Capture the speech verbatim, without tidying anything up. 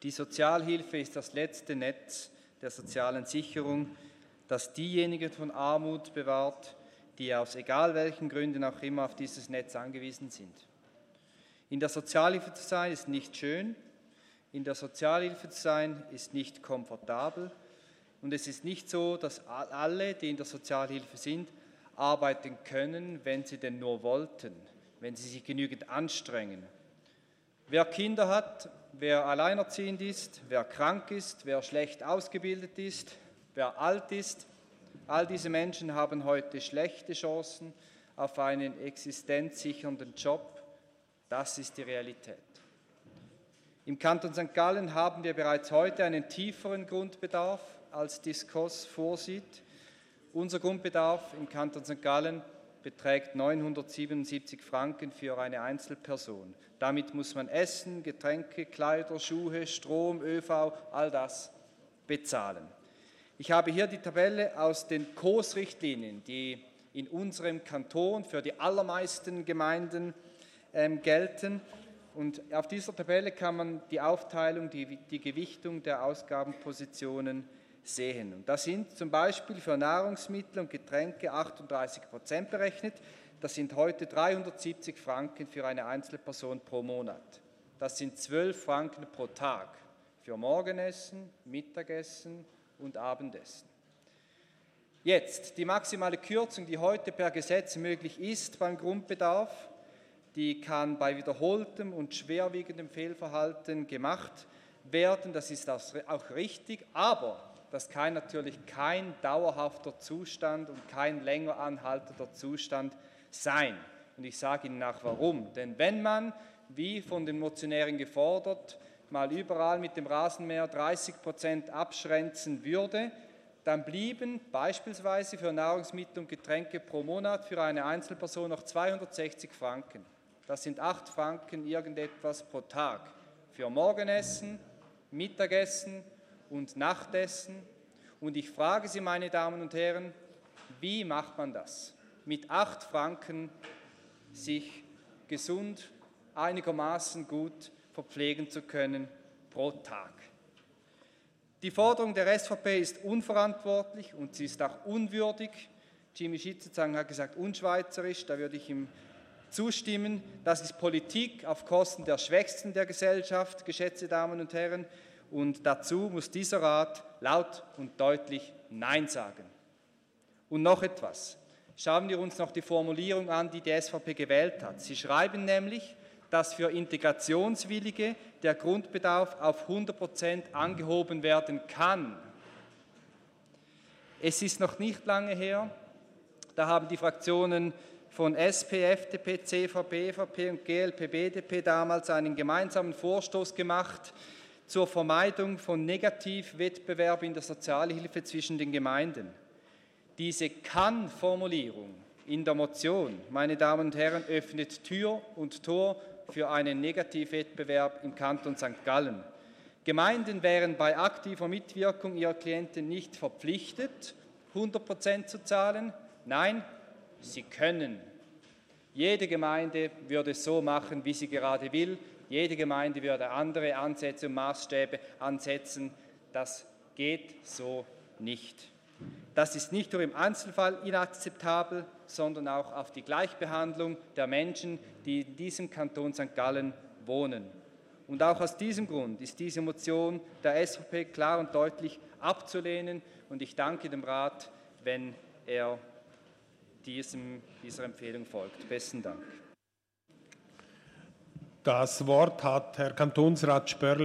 Die Sozialhilfe ist das letzte Netz der sozialen Sicherung, das diejenigen von Armut bewahrt, die aus egal welchen Gründen auch immer auf dieses Netz angewiesen sind. In der Sozialhilfe zu sein ist nicht schön, in der Sozialhilfe zu sein ist nicht komfortabel und es ist nicht so, dass alle, die in der Sozialhilfe sind, arbeiten können, wenn sie denn nur wollten, wenn sie sich genügend anstrengen. Wer Kinder hat, wer alleinerziehend ist, wer krank ist, wer schlecht ausgebildet ist, wer alt ist, all diese Menschen haben heute schlechte Chancen auf einen existenzsichernden Job. Das ist die Realität. Im Kanton Sankt Gallen haben wir bereits heute einen tieferen Grundbedarf, als die S K O S vorsieht. Unser Grundbedarf im Kanton Sankt Gallen beträgt neunhundertsiebenundsiebzig Franken für eine Einzelperson. Damit muss man Essen, Getränke, Kleider, Schuhe, Strom, ÖV, all das bezahlen. Ich habe hier die Tabelle aus den K O S-Richtlinien, die in unserem Kanton für die allermeisten Gemeinden ähm, gelten. Und auf dieser Tabelle kann man die Aufteilung, die, die Gewichtung der Ausgabenpositionen sehen. Und da sind zum Beispiel für Nahrungsmittel und Getränke achtunddreißig Prozent berechnet. Das sind heute dreihundertsiebzig Franken für eine Einzelperson pro Monat. Das sind zwölf Franken pro Tag für Morgenessen, Mittagessen und Abendessen. Jetzt, die maximale Kürzung, die heute per Gesetz möglich ist beim Grundbedarf, die kann bei wiederholtem und schwerwiegendem Fehlverhalten gemacht werden. Das ist auch richtig, aber das kann natürlich kein dauerhafter Zustand und kein länger anhaltender Zustand sein. Und ich sage Ihnen auch warum. Denn wenn man, wie von den Motionären gefordert, mal überall mit dem Rasenmäher dreißig Prozent abschränzen würde, dann blieben beispielsweise für Nahrungsmittel und Getränke pro Monat für eine Einzelperson noch zweihundertsechzig Franken. Das sind acht Franken irgendetwas pro Tag für Morgenessen, Mittagessen und Nachtessen. Und ich frage Sie, meine Damen und Herren, wie macht man das? Mit acht Franken sich gesund, einigermaßen gut verpflegen zu können pro Tag. Die Forderung der S V P ist unverantwortlich und sie ist auch unwürdig. Jimmy Schitzezang hat gesagt, unschweizerisch, da würde ich ihm zustimmen. Das ist Politik auf Kosten der Schwächsten der Gesellschaft, geschätzte Damen und Herren. Und dazu muss dieser Rat laut und deutlich Nein sagen. Und noch etwas. Schauen wir uns noch die Formulierung an, die die S V P gewählt hat. Sie schreiben nämlich, dass für Integrationswillige der Grundbedarf auf hundert Prozent angehoben werden kann. Es ist noch nicht lange her, da haben die Fraktionen von S P, F D P, C V P, E V P und G L P, B D P damals einen gemeinsamen Vorstoß gemacht zur Vermeidung von Negativwettbewerb in der Sozialhilfe zwischen den Gemeinden. Diese Kann-Formulierung in der Motion, meine Damen und Herren, öffnet Tür und Tor für einen Negativwettbewerb im Kanton Sankt Gallen. Gemeinden wären bei aktiver Mitwirkung ihrer Klienten nicht verpflichtet, hundert Prozent zu zahlen. Nein, sie können. Jede Gemeinde würde es so machen, wie sie gerade will. Jede Gemeinde würde andere Ansätze und Maßstäbe ansetzen. Das geht so nicht. Das ist nicht nur im Einzelfall inakzeptabel, sondern auch auf die Gleichbehandlung der Menschen, die in diesem Kanton Sankt Gallen wohnen. Und auch aus diesem Grund ist diese Motion der S V P klar und deutlich abzulehnen. Und ich danke dem Rat, wenn er diesem, dieser Empfehlung folgt. Besten Dank. Das Wort hat Herr Kantonsrat Spörli.